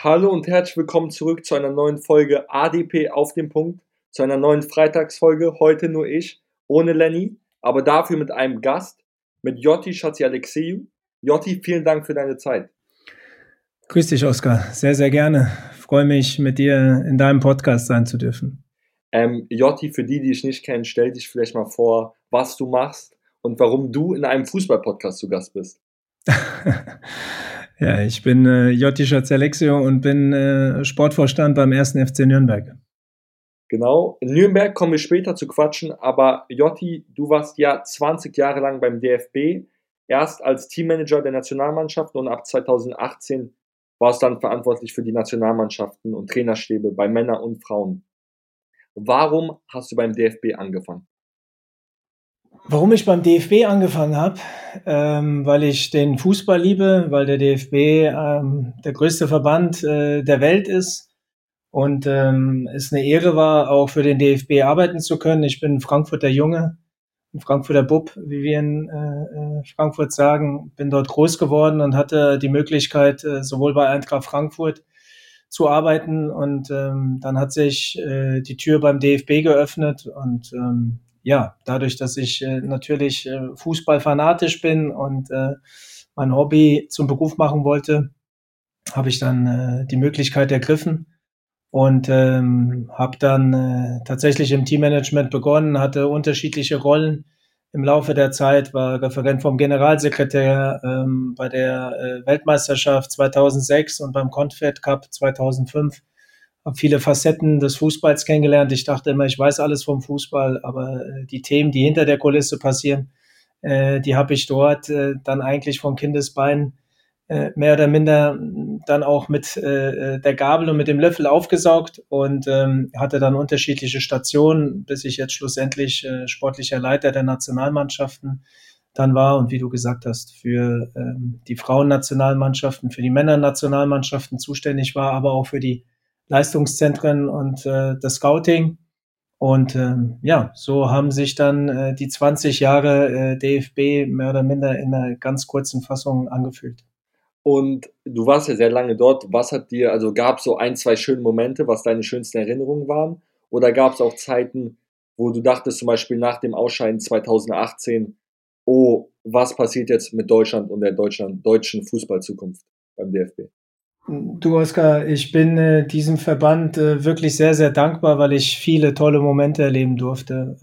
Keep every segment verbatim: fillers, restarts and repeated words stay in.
Hallo und herzlich willkommen zurück zu einer neuen Folge A D P auf den Punkt, zu einer neuen Freitagsfolge. Heute nur ich, ohne Lenny, aber dafür mit einem Gast, mit Jotti Schatzialexeou. Jotti, vielen Dank für deine Zeit. Grüß dich, Oskar. Sehr, sehr gerne. Freue mich, mit dir in deinem Podcast sein zu dürfen. Ähm, Jotti, für die, die dich nicht kennen, stell dich vielleicht mal vor, was du machst und warum du in einem Fußball-Podcast zu Gast bist. Ja, ich bin äh, Jotti Schatzialexeou und bin äh, Sportvorstand beim ersten F C Nürnberg. Genau, in Nürnberg kommen wir später zu quatschen, aber Jotti, du warst ja zwanzig Jahre lang beim D F B, erst als Teammanager der Nationalmannschaft und ab zweitausendachtzehn warst du dann verantwortlich für die Nationalmannschaften und Trainerstäbe bei Männern und Frauen. Warum hast du beim D F B angefangen? Warum ich beim D F B angefangen habe? Ähm, weil ich den Fußball liebe, weil der D F B ähm, der größte Verband äh, der Welt ist und ähm, es eine Ehre war, auch für den D F B arbeiten zu können. Ich bin Frankfurter Junge, ein Frankfurter Bub, wie wir in äh, äh, Frankfurt sagen. Bin dort groß geworden und hatte die Möglichkeit, äh, sowohl bei Eintracht Frankfurt zu arbeiten. Und ähm, dann hat sich äh, die Tür beim D F B geöffnet. Und ähm, ja, dadurch, dass ich äh, natürlich äh, Fußballfanatisch bin und äh, mein Hobby zum Beruf machen wollte, habe ich dann äh, die Möglichkeit ergriffen und ähm, habe dann äh, tatsächlich im Teammanagement begonnen, hatte unterschiedliche Rollen im Laufe der Zeit, war Referent vom Generalsekretär ähm, bei der äh, Weltmeisterschaft zweitausendsechs und beim Confed Cup zweitausendfünf. Habe viele Facetten des Fußballs kennengelernt. Ich dachte immer, ich weiß alles vom Fußball, aber äh, die Themen, die hinter der Kulisse passieren, äh, die habe ich dort äh, dann eigentlich von Kindesbeinen äh, mehr oder minder dann auch mit äh, der Gabel und mit dem Löffel aufgesaugt und ähm, hatte dann unterschiedliche Stationen, bis ich jetzt schlussendlich äh, sportlicher Leiter der Nationalmannschaften dann war und wie du gesagt hast, für ähm, die Frauennationalmannschaften, für die Männernationalmannschaften zuständig war, aber auch für die Leistungszentren und äh, das Scouting. Und ähm, ja, so haben sich dann äh, die zwanzig Jahre äh, D F B mehr oder minder in einer ganz kurzen Fassung angefühlt. Und du warst ja sehr lange dort. Was hat dir, also gab es so ein, zwei schöne Momente, was deine schönsten Erinnerungen waren? Oder gab es auch Zeiten, wo du dachtest, zum Beispiel nach dem Ausscheiden zweitausendachtzehn, oh, was passiert jetzt mit Deutschland und der Deutschland, deutschen Fußballzukunft beim D F B? Du, Oskar, ich bin äh, diesem Verband äh, wirklich sehr, sehr dankbar, weil ich viele tolle Momente erleben durfte.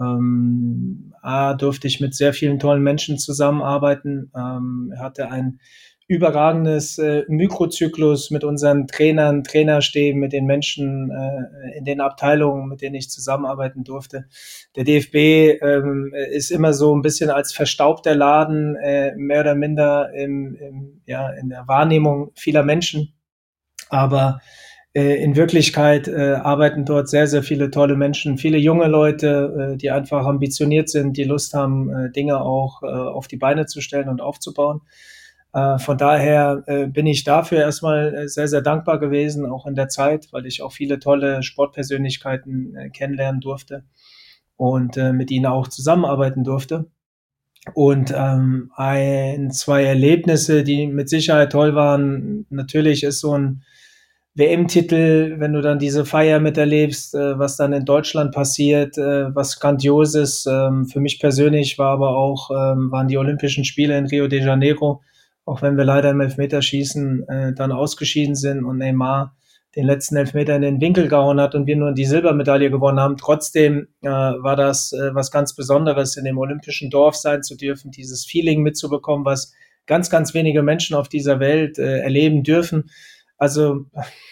Ähm, A, durfte ich mit sehr vielen tollen Menschen zusammenarbeiten. Ähm, hatte ein überragendes äh, Mikrozyklus mit unseren Trainern, Trainerstäben, mit den Menschen äh, in den Abteilungen, mit denen ich zusammenarbeiten durfte. Der D F B ähm, ist immer so ein bisschen als verstaubter Laden, äh, mehr oder minder im, im, ja, in der Wahrnehmung vieler Menschen. Aber äh, in Wirklichkeit äh, arbeiten dort sehr, sehr viele tolle Menschen, viele junge Leute, äh, die einfach ambitioniert sind, die Lust haben, äh, Dinge auch äh, auf die Beine zu stellen und aufzubauen. Äh, von daher äh, bin ich dafür erstmal äh, sehr, sehr dankbar gewesen, auch in der Zeit, weil ich auch viele tolle Sportpersönlichkeiten äh, kennenlernen durfte und äh, mit ihnen auch zusammenarbeiten durfte. Und ähm, ein, zwei Erlebnisse, die mit Sicherheit toll waren. Natürlich ist so ein W M-Titel, wenn du dann diese Feier miterlebst, äh, was dann in Deutschland passiert, äh, was Grandioses. Ähm, für mich persönlich war aber auch, ähm, waren die Olympischen Spiele in Rio de Janeiro, auch wenn wir leider im Elfmeterschießen äh, dann ausgeschieden sind und Neymar den letzten Elfmeter in den Winkel gehauen hat und wir nur die Silbermedaille gewonnen haben. Trotzdem äh, war das äh, was ganz Besonderes, in dem olympischen Dorf sein zu dürfen, dieses Feeling mitzubekommen, was ganz, ganz wenige Menschen auf dieser Welt äh, erleben dürfen. Also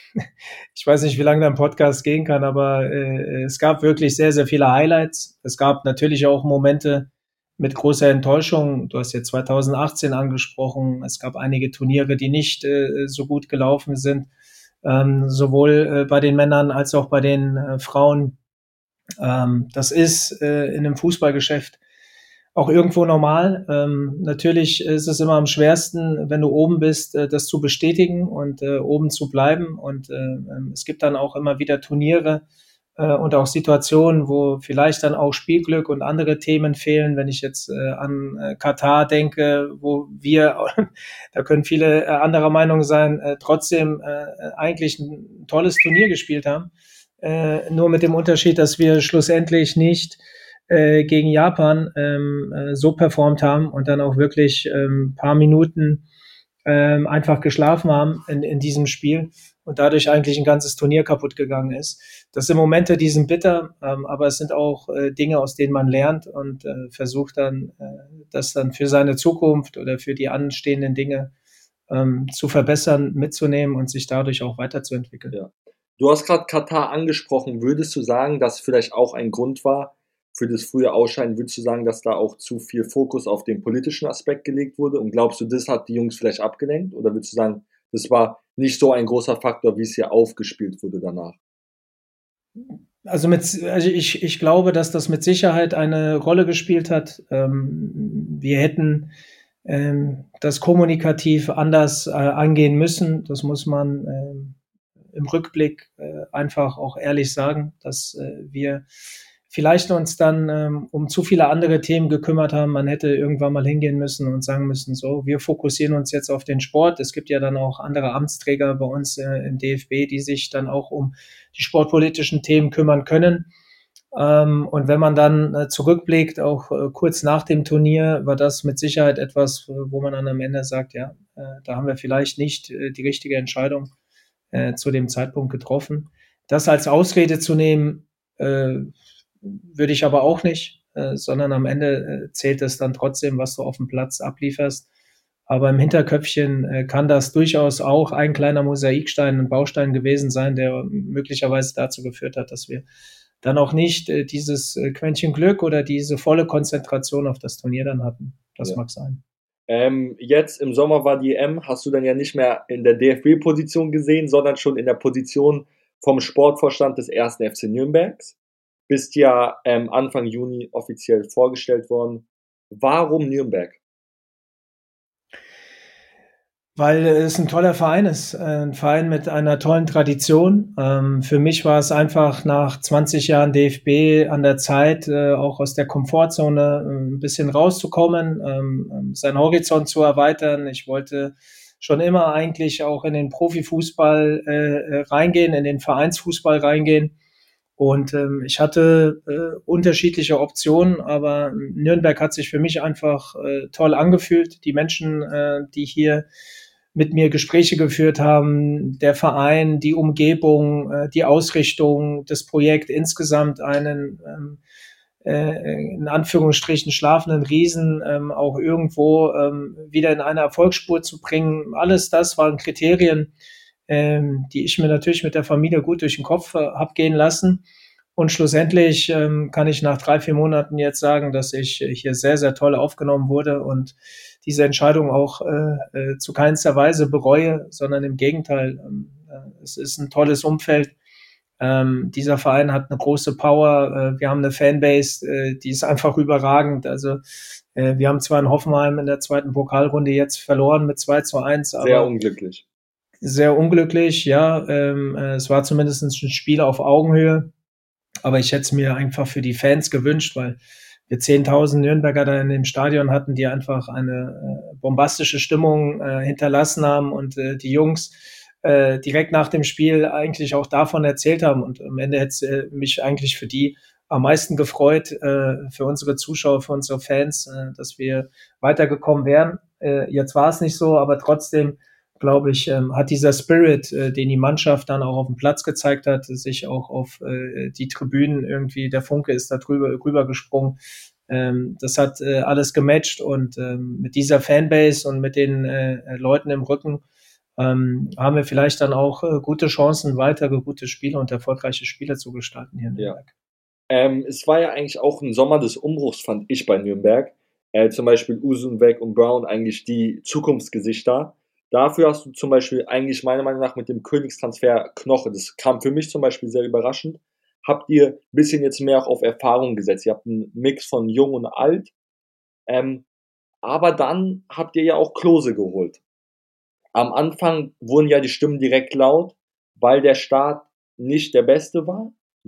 ich weiß nicht, wie lange dein Podcast gehen kann, aber äh, es gab wirklich sehr, sehr viele Highlights. Es gab natürlich auch Momente mit großer Enttäuschung. Du hast jetzt zweitausendachtzehn angesprochen. Es gab einige Turniere, die nicht äh, so gut gelaufen sind, ähm, sowohl äh, bei den Männern als auch bei den äh, Frauen. Ähm, das ist äh, in einem Fußballgeschäft auch irgendwo normal. Ähm, natürlich ist es immer am schwersten, wenn du oben bist, äh, das zu bestätigen und äh, oben zu bleiben. Und äh, ähm, es gibt dann auch immer wieder Turniere, äh, und auch Situationen, wo vielleicht dann auch Spielglück und andere Themen fehlen. Wenn ich jetzt äh, an äh, Katar denke, wo wir, da können viele äh, anderer Meinung sein, äh, trotzdem äh, eigentlich ein tolles Turnier gespielt haben. Äh, nur mit dem Unterschied, dass wir schlussendlich nicht äh, gegen Japan ähm, äh, so performt haben und dann auch wirklich ähm, paar Minuten ähm, einfach geschlafen haben in, in diesem Spiel und dadurch eigentlich ein ganzes Turnier kaputt gegangen ist. Das sind Momente, die sind bitter, ähm, aber es sind auch äh, Dinge, aus denen man lernt und äh, versucht dann, äh, das dann für seine Zukunft oder für die anstehenden Dinge ähm, zu verbessern, mitzunehmen und sich dadurch auch weiterzuentwickeln. Ja. Du hast gerade Katar angesprochen. Würdest du sagen, dass vielleicht auch ein Grund war für das frühe Ausscheiden? Würdest du sagen, dass da auch zu viel Fokus auf den politischen Aspekt gelegt wurde? Und glaubst du, das hat die Jungs vielleicht abgelenkt? Oder würdest du sagen, das war nicht so ein großer Faktor, wie es hier aufgespielt wurde danach? Also mit, also ich, ich glaube, dass das mit Sicherheit eine Rolle gespielt hat. Ähm, wir hätten ähm, das kommunikativ anders äh, angehen müssen. Das muss man ähm, im Rückblick äh, einfach auch ehrlich sagen, dass äh, wir vielleicht uns dann ähm, um zu viele andere Themen gekümmert haben. Man hätte irgendwann mal hingehen müssen und sagen müssen, so, wir fokussieren uns jetzt auf den Sport. Es gibt ja dann auch andere Amtsträger bei uns äh, im D F B, die sich dann auch um die sportpolitischen Themen kümmern können. Ähm, und wenn man dann äh, zurückblickt, auch äh, kurz nach dem Turnier, war das mit Sicherheit etwas, wo man dann am Ende sagt, ja, äh, da haben wir vielleicht nicht äh, die richtige Entscheidung äh, zu dem Zeitpunkt getroffen. Das als Ausrede zu nehmen, äh, würde ich aber auch nicht, äh, sondern am Ende äh, zählt es dann trotzdem, was du auf dem Platz ablieferst. Aber im Hinterköpfchen äh, kann das durchaus auch ein kleiner Mosaikstein, ein Baustein gewesen sein, der möglicherweise dazu geführt hat, dass wir dann auch nicht äh, dieses äh, Quäntchen Glück oder diese volle Konzentration auf das Turnier dann hatten. Das Ja. mag sein. Ähm, jetzt im Sommer war die E M, hast du dann ja nicht mehr in der D F B-Position gesehen, sondern schon in der Position vom Sportvorstand des ersten F C Nürnbergs. Bist ja ähm, Anfang Juni offiziell vorgestellt worden. Warum Nürnberg? Weil es ein toller Verein ist, äh, ein Verein mit einer tollen Tradition. Ähm, für mich war es einfach nach zwanzig Jahren D F B an der Zeit, äh, auch aus der Komfortzone äh, ein bisschen rauszukommen, ähm, ähm, seinen Horizont zu erweitern. Ich wollte schon immer eigentlich auch in den Profifußball äh, äh, reingehen, in den Vereinsfußball reingehen. Und ähm, ich hatte äh, unterschiedliche Optionen, aber Nürnberg hat sich für mich einfach äh, toll angefühlt. Die Menschen, äh, die hier mit mir Gespräche geführt haben, der Verein, die Umgebung, äh, die Ausrichtung, das Projekt insgesamt einen ähm, äh, in Anführungsstrichen schlafenden Riesen ähm, auch irgendwo ähm, wieder in eine Erfolgsspur zu bringen. Alles das waren Kriterien, ähm, die ich mir natürlich mit der Familie gut durch den Kopf äh, habe gehen lassen. Und schlussendlich ähm, kann ich nach drei, vier Monaten jetzt sagen, dass ich hier sehr, sehr toll aufgenommen wurde und diese Entscheidung auch äh, äh, zu keinster Weise bereue, sondern im Gegenteil. Ähm, äh, es ist ein tolles Umfeld. Ähm, dieser Verein hat eine große Power. Äh, wir haben eine Fanbase, äh, die ist einfach überragend. Also äh, wir haben zwar in Hoffenheim in der zweiten Pokalrunde jetzt verloren mit zwei zu eins, Sehr aber unglücklich. sehr unglücklich, ja. Ähm, äh, es war zumindest ein Spiel auf Augenhöhe. Aber ich hätte es mir einfach für die Fans gewünscht, weil wir zehntausend Nürnberger da in dem Stadion hatten, die einfach eine äh, bombastische Stimmung äh, hinterlassen haben und äh, die Jungs äh, direkt nach dem Spiel eigentlich auch davon erzählt haben. Und am Ende hätte es äh, mich eigentlich für die am meisten gefreut, äh, für unsere Zuschauer, für unsere Fans, äh, dass wir weitergekommen wären. Äh, jetzt war es nicht so, aber trotzdem glaube ich, ähm, hat dieser Spirit, äh, den die Mannschaft dann auch auf dem Platz gezeigt hat, sich auch auf äh, die Tribünen irgendwie, der Funke ist da drüber rübergesprungen. Ähm, das hat äh, alles gematcht und ähm, mit dieser Fanbase und mit den äh, Leuten im Rücken ähm, haben wir vielleicht dann auch äh, gute Chancen, weitere gute Spiele und erfolgreiche Spiele zu gestalten hier in Ja. Nürnberg. Ähm, es war ja eigentlich auch ein Sommer des Umbruchs, fand ich bei Nürnberg. Äh, zum Beispiel Usunweg und Brown eigentlich die Zukunftsgesichter. Dafür hast du zum Beispiel eigentlich meiner Meinung nach mit dem Königstransfer Knoche, das kam für mich zum Beispiel sehr überraschend, habt ihr ein bisschen jetzt mehr auch auf Erfahrung gesetzt. Ihr habt einen Mix von jung und alt. Ähm, aber dann habt ihr ja auch Klose geholt. Am Anfang wurden ja die Stimmen direkt laut, weil der Start nicht der beste war.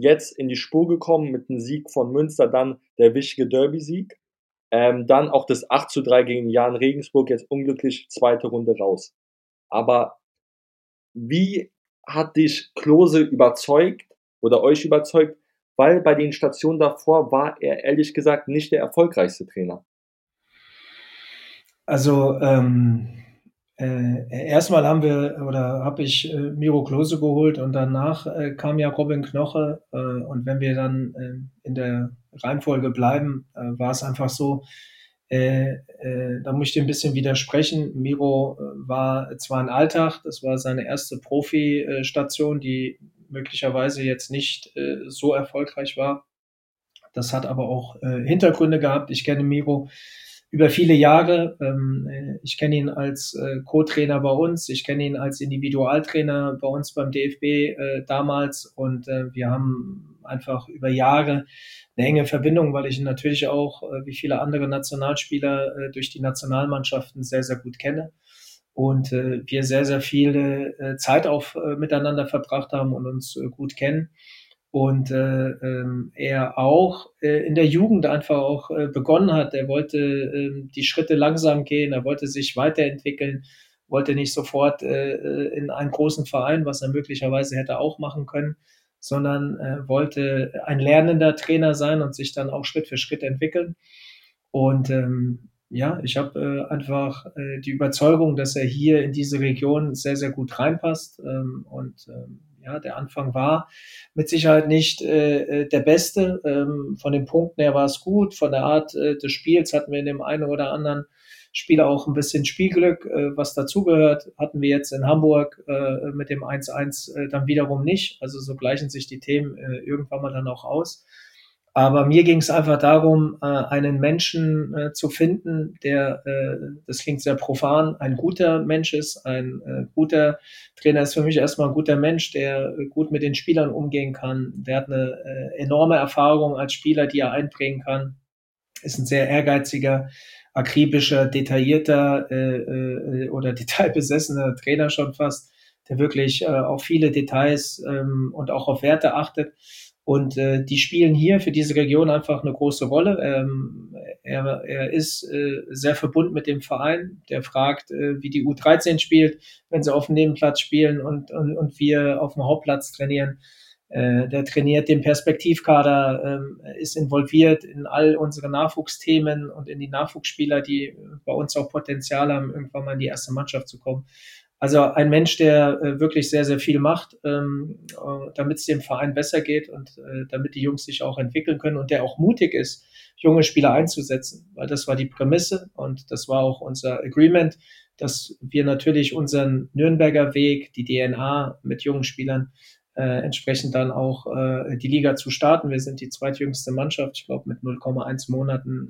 jetzt in die Spur gekommen mit dem Sieg von Münster, dann der wichtige Derby-Sieg. Ähm, dann auch das acht zu drei gegen Jan Regensburg, jetzt unglücklich zweite Runde raus. Aber wie hat dich Klose überzeugt oder euch überzeugt? Weil bei den Stationen davor war er ehrlich gesagt nicht der erfolgreichste Trainer. Also ähm, äh, erstmal haben wir oder habe ich äh, Miro Klose geholt und danach äh, kam ja Robin Knoche äh, und wenn wir dann äh, in der Reihenfolge bleiben, äh, war es einfach so, äh, äh, da muss ich dir ein bisschen widersprechen. Miro äh, war zwar ein Alltag, das war seine erste Profi-Station, die möglicherweise jetzt nicht äh, so erfolgreich war. Das hat aber auch äh, Hintergründe gehabt. Ich kenne Miro über viele Jahre. Ähm, äh, ich kenne ihn als äh, Co-Trainer bei uns. Ich kenne ihn als Individualtrainer bei uns beim D F B äh, damals. Und äh, wir haben einfach über Jahre eine enge Verbindung, weil ich ihn natürlich auch, äh, wie viele andere Nationalspieler, äh, durch die Nationalmannschaften sehr, sehr gut kenne. Und äh, wir sehr, sehr viele äh, Zeit auf äh, miteinander verbracht haben und uns äh, gut kennen. Und äh, ähm, er auch äh, in der Jugend einfach auch äh, begonnen hat. Er wollte äh, die Schritte langsam gehen, er wollte sich weiterentwickeln, wollte nicht sofort äh, in einen großen Verein, was er möglicherweise hätte auch machen können, sondern äh, wollte ein lernender Trainer sein und sich dann auch Schritt für Schritt entwickeln. Und ähm, ja, ich habe äh, einfach äh, die Überzeugung, dass er hier in diese Region sehr, sehr gut reinpasst. Ähm, und ähm, ja, der Anfang war mit Sicherheit nicht äh, der beste. Ähm, von den Punkten her war es gut. Von der Art äh, des Spiels hatten wir in dem einen oder anderen Spiel auch ein bisschen Spielglück, äh, was dazugehört. Hatten wir jetzt in Hamburg äh, mit dem eins eins äh, dann wiederum nicht. Also so gleichen sich die Themen äh, irgendwann mal dann auch aus. Aber mir ging es einfach darum, äh, einen Menschen äh, zu finden, der, äh, das klingt sehr profan, ein guter Mensch ist. Ein äh, guter Trainer ist für mich erstmal ein guter Mensch, der äh, gut mit den Spielern umgehen kann. Der hat eine äh, enorme Erfahrung als Spieler, die er einbringen kann. Ist ein sehr ehrgeiziger, akribischer, detaillierter äh, äh, oder detailbesessener Trainer schon fast, der wirklich äh, auf viele Details ähm, und auch auf Werte achtet. Und äh, die spielen hier für diese Region einfach eine große Rolle. Ähm, er, er ist äh, sehr verbunden mit dem Verein. Der fragt, äh, wie die U dreizehn spielt, wenn sie auf dem Nebenplatz spielen und, und, und wir auf dem Hauptplatz trainieren. Äh, der trainiert den Perspektivkader, äh, ist involviert in all unsere Nachwuchsthemen und in die Nachwuchsspieler, die bei uns auch Potenzial haben, irgendwann mal in die erste Mannschaft zu kommen. Also ein Mensch, der äh, wirklich sehr, sehr viel macht, ähm, äh, damit es dem Verein besser geht und äh, damit die Jungs sich auch entwickeln können und der auch mutig ist, junge Spieler einzusetzen, weil das war die Prämisse und das war auch unser Agreement, dass wir natürlich unseren Nürnberger Weg, die D N A mit jungen Spielern äh, entsprechend dann auch äh, die Liga zu starten. Wir sind die zweitjüngste Mannschaft, ich glaube mit null Komma eins Monaten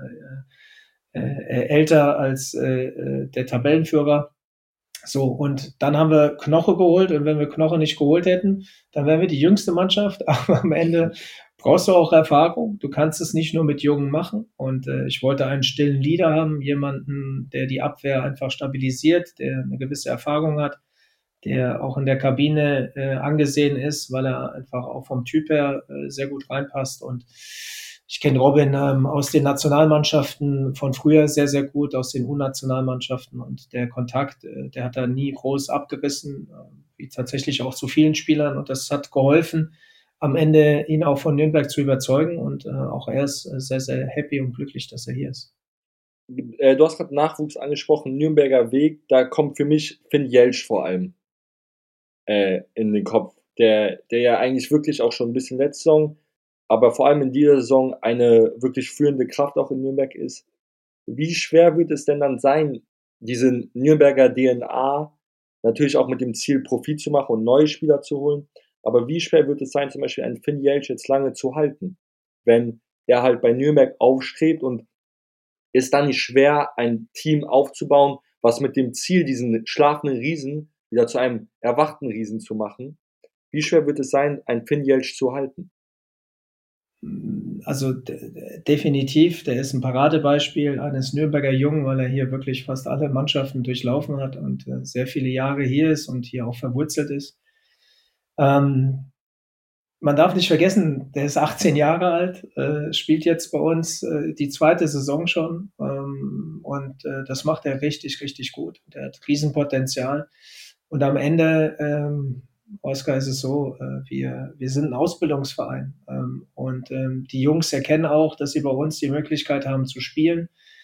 äh, äh, älter als äh, der Tabellenführer. So, und dann haben wir Knoche geholt und wenn wir Knoche nicht geholt hätten, dann wären wir die jüngste Mannschaft, aber am Ende brauchst du auch Erfahrung. Du kannst es nicht nur mit Jungen machen und äh, ich wollte einen stillen Leader haben, jemanden, der die Abwehr einfach stabilisiert, der eine gewisse Erfahrung hat, der auch in der Kabine äh, angesehen ist, weil er einfach auch vom Typ her äh, sehr gut reinpasst. Und ich kenne Robin ähm, aus den Nationalmannschaften von früher sehr, sehr gut, aus den U-Nationalmannschaften. Und der Kontakt, äh, der hat da nie groß abgerissen, äh, wie tatsächlich auch zu vielen Spielern. Und das hat geholfen, am Ende ihn auch von Nürnberg zu überzeugen. Und äh, auch er ist äh, sehr, sehr happy und glücklich, dass er hier ist. Äh, du hast gerade Nachwuchs angesprochen, Nürnberger Weg, da kommt für mich Finn Jelsch vor allem äh, in den Kopf, der, der ja eigentlich wirklich auch schon ein bisschen letzte Saison, aber vor allem in dieser Saison eine wirklich führende Kraft auch in Nürnberg ist. Wie schwer wird es denn dann sein, diese Nürnberger D N A natürlich auch mit dem Ziel, Profit zu machen und neue Spieler zu holen, aber wie schwer wird es sein, zum Beispiel einen Finn Jelsch jetzt lange zu halten, wenn er halt bei Nürnberg aufstrebt und ist dann nicht schwer, ein Team aufzubauen, was mit dem Ziel, diesen schlafenden Riesen wieder zu einem erwachten Riesen zu machen. Wie schwer wird es sein, ein Finn Jelsch zu halten? Also definitiv, der ist ein Paradebeispiel eines Nürnberger Jungen, weil er hier wirklich fast alle Mannschaften durchlaufen hat und äh, sehr viele Jahre hier ist und hier auch verwurzelt ist. Ähm, man darf nicht vergessen, der ist achtzehn Jahre alt, äh, spielt jetzt bei uns äh, die zweite Saison schon ähm, und äh, das macht er richtig, richtig gut. Der hat Riesenpotenzial und am Ende, ähm, Oskar, ist es so, äh, wir, wir sind ein Ausbildungsverein ähm, und ähm, die Jungs erkennen auch, dass sie bei uns die Möglichkeit haben zu spielen,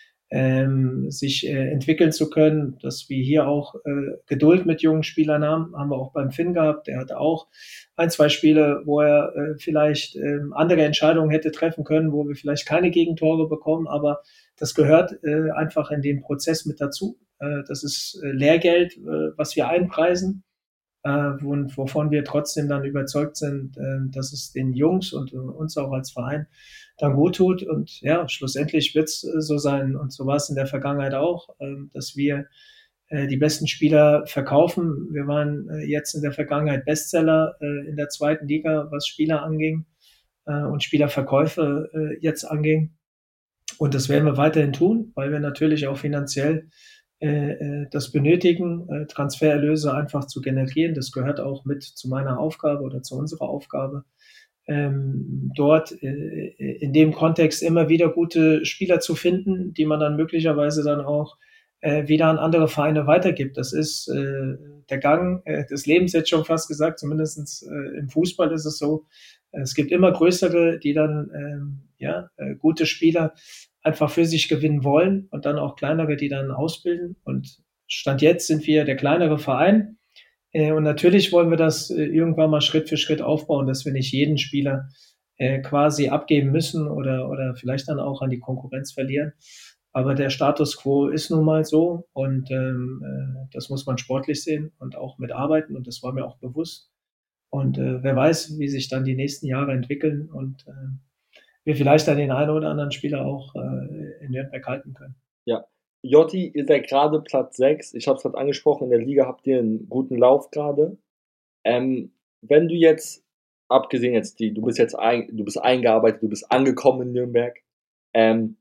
ähm, sich äh, entwickeln zu können, dass wir hier auch äh, Geduld mit jungen Spielern haben, haben wir auch beim Finn gehabt, der hatte auch ein, zwei Spiele, wo er äh, vielleicht äh, andere Entscheidungen hätte treffen können, wo wir vielleicht keine Gegentore bekommen, aber das gehört äh, einfach in den Prozess mit dazu. Äh, das ist äh, Lehrgeld, äh, was wir einpreisen, äh, und wovon wir trotzdem dann überzeugt sind, äh, dass es den Jungs und äh, uns auch als Verein dann gut tut. Und ja, schlussendlich wird es äh, so sein, und so war es in der Vergangenheit auch, äh, dass wir äh, die besten Spieler verkaufen. Wir waren äh, jetzt in der Vergangenheit Bestseller äh, in der zweiten Liga, was Spieler anging äh, und Spielerverkäufe äh, jetzt anging. Und das werden wir weiterhin tun, weil wir natürlich auch finanziell äh, äh, das benötigen, äh, Transfererlöse einfach zu generieren. Das gehört auch mit zu meiner Aufgabe oder zu unserer Aufgabe, ähm, dort äh, in dem Kontext immer wieder gute Spieler zu finden, die man dann möglicherweise dann auch äh, wieder an andere Vereine weitergibt. Das ist äh, der Gang äh, des Lebens, jetzt schon fast gesagt, zumindest äh, im Fußball ist es so. Es gibt immer größere, die dann ähm, ja, äh, gute Spieler einfach für sich gewinnen wollen und dann auch kleinere, die dann ausbilden. Und Stand jetzt sind wir der kleinere Verein. Äh, und natürlich wollen wir das äh, irgendwann mal Schritt für Schritt aufbauen, dass wir nicht jeden Spieler äh, quasi abgeben müssen oder, oder vielleicht dann auch an die Konkurrenz verlieren. Aber der Status quo ist nun mal so und ähm, äh, das muss man sportlich sehen und auch mitarbeiten und das war mir auch bewusst. Und äh, wer weiß, wie sich dann die nächsten Jahre entwickeln und äh, wir vielleicht dann den einen oder anderen Spieler auch äh, in Nürnberg halten können. Ja. Jotti, ihr seid gerade Platz sechs. Ich habe es gerade angesprochen, in der Liga habt ihr einen guten Lauf gerade. Ähm, wenn du jetzt, abgesehen jetzt die, du bist jetzt ein, du bist eingearbeitet, du bist angekommen in Nürnberg. Ähm,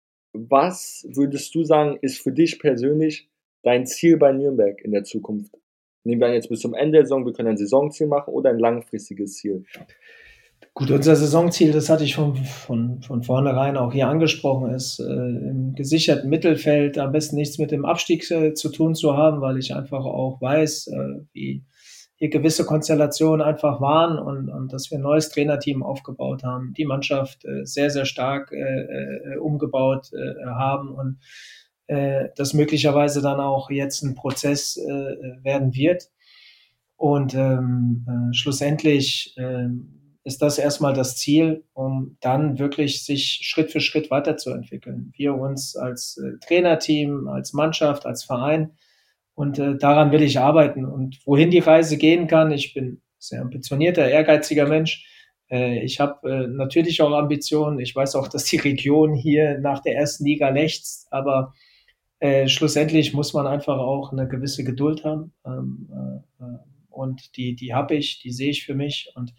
was würdest du sagen, ist für dich persönlich dein Ziel bei Nürnberg in der Zukunft? Nehmen wir an, jetzt bis zum Ende der Saison, wir können ein Saisonziel machen oder ein langfristiges Ziel? Gut, unser Saisonziel, das hatte ich von, von, von vornherein auch hier angesprochen, ist äh, im gesicherten Mittelfeld am besten nichts mit dem Abstieg äh, zu tun zu haben, weil ich einfach auch weiß, äh, wie hier gewisse Konstellationen einfach waren und, und dass wir ein neues Trainerteam aufgebaut haben, die Mannschaft äh, sehr, sehr stark äh, äh, umgebaut äh, haben und äh, das möglicherweise dann auch jetzt ein Prozess äh, werden wird. Und ähm, äh, schlussendlich äh, ist das erstmal das Ziel, um dann wirklich sich Schritt für Schritt weiterzuentwickeln. Wir uns als äh, Trainerteam, als Mannschaft, als Verein. Und äh, daran will ich arbeiten. Und wohin die Reise gehen kann, ich bin sehr ambitionierter, ehrgeiziger Mensch. Äh, ich habe äh, natürlich auch Ambitionen. Ich weiß auch, dass die Region hier nach der ersten Liga lechzt. Aber äh, schlussendlich muss man einfach auch eine gewisse Geduld haben. Ähm, äh, äh, und die, die habe ich, die sehe ich für mich. Und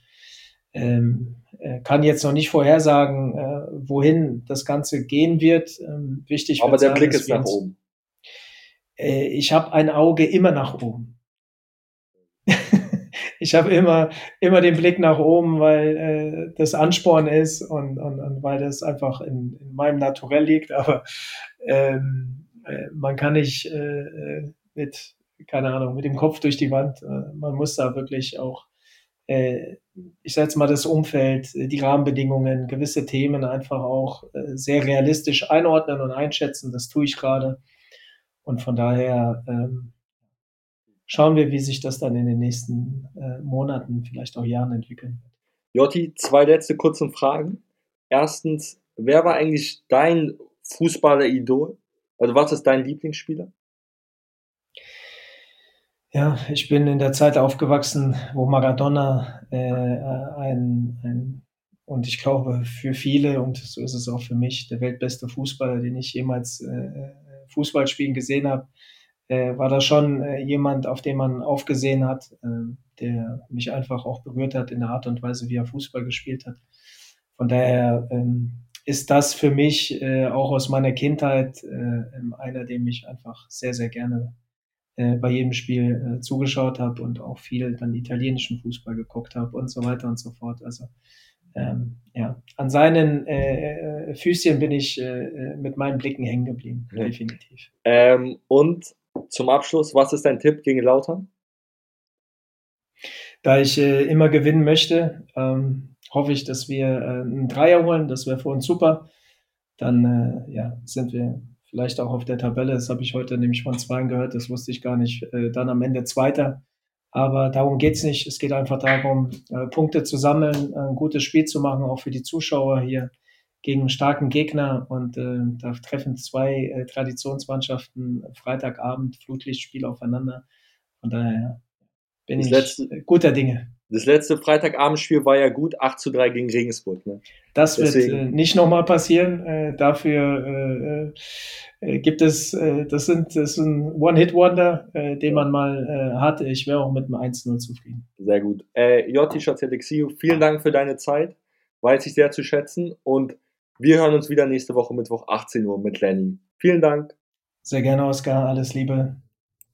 ähm, äh, kann jetzt noch nicht vorhersagen, äh, wohin das Ganze gehen wird. Ähm, wichtig Aber wird der sein, Blick dass ist wir nach uns, oben. äh, ich habe ein Auge immer nach oben. Ich habe immer, immer den Blick nach oben, weil äh, das Ansporn ist und, und, und weil das einfach in, in meinem Naturell liegt. Aber ähm, äh, man kann nicht äh, äh, mit, keine Ahnung, mit dem Kopf durch die Wand. Äh, man muss da wirklich auch, äh, ich sage jetzt mal, das Umfeld, äh, die Rahmenbedingungen, gewisse Themen einfach auch äh, sehr realistisch einordnen und einschätzen. Das tue ich gerade. Und von daher ähm, schauen wir, wie sich das dann in den nächsten äh, Monaten, vielleicht auch Jahren entwickeln wird. Jotti, zwei letzte kurze Fragen. Erstens, wer war eigentlich dein Fußballer-Idol? Also was ist dein Lieblingsspieler? Ja, ich bin in der Zeit aufgewachsen, wo Maradona äh, ein, ein, und ich glaube für viele, und so ist es auch für mich, der weltbeste Fußballer, den ich jemals äh, Fußball spielen gesehen habe, äh, war da schon äh, jemand, auf den man aufgesehen hat, äh, der mich einfach auch berührt hat in der Art und Weise, wie er Fußball gespielt hat. Von daher ähm, ist das für mich äh, auch aus meiner Kindheit äh, einer, den ich einfach sehr, sehr gerne äh, bei jedem Spiel äh, zugeschaut habe und auch viel dann italienischen Fußball geguckt habe und so weiter und so fort. Also ähm, ja, an seinen äh, äh, Füßchen bin ich äh, mit meinen Blicken hängen geblieben, Ja. definitiv. Ähm, und zum Abschluss, was ist dein Tipp gegen Lautern? Da ich äh, immer gewinnen möchte, ähm, hoffe ich, dass wir äh, einen Dreier holen. Das wäre für uns super. Dann äh, ja, sind wir vielleicht auch auf der Tabelle. Das habe ich heute nämlich von Zweien gehört. Das wusste ich gar nicht. Äh, dann am Ende Zweiter. Aber darum geht's nicht. Es geht einfach darum, äh, Punkte zu sammeln, ein gutes Spiel zu machen, auch für die Zuschauer hier gegen einen starken Gegner. Und äh, da treffen zwei äh, Traditionsmannschaften Freitagabend Flutlichtspiel aufeinander. Von daher bin Das ich letzte, äh, guter Dinge. das letzte Freitagabendspiel war ja gut, acht zu drei gegen Regensburg. Ne? Das wird äh, Deswegen, nicht nochmal passieren. Äh, dafür äh, äh, gibt es, äh, das sind, das ist ein One-Hit-Wonder, äh, den ja, man mal äh, hatte. Ich wäre auch mit einem eins null zufrieden. sehr gut. Äh, Jotti Schatzedexiu, vielen Dank für deine Zeit. Weiß ich sehr zu schätzen. Und wir hören uns wieder nächste Woche Mittwoch achtzehn Uhr mit Lenny. Vielen Dank. Sehr gerne, Oskar. Alles Liebe.